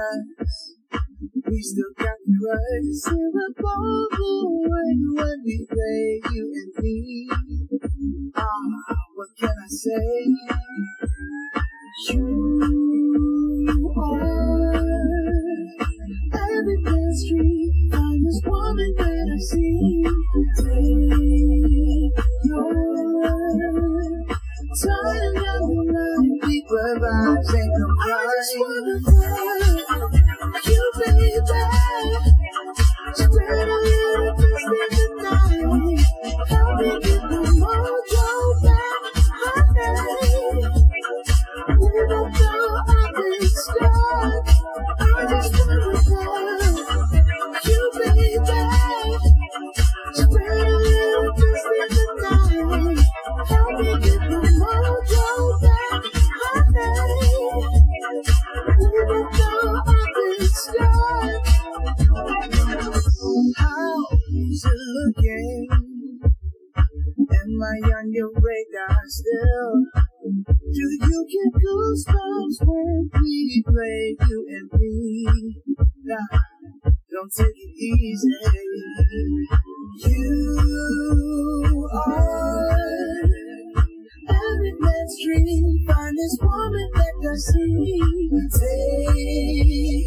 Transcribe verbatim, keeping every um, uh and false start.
us. We still got the crush. See the ball away when we play, you and me. Ah, what can I say? You are every man's dream, finest woman that I've seen. Take your time down the line, deep vibes ain't no crime. I just wanna love you, baby. Spread a little kiss in the night. Help me get the mojo back, honey. Even though I've been stuck, I just wanna love you, baby. Spread a little kiss in the night. Help me get the mojo back, honey. Even though I've been stuck. How's it looking? Am I on your radar still? Do you get goosebumps when we play, you and me? Nah, don't take it easy. You are every man's dream, finest woman that I see. Take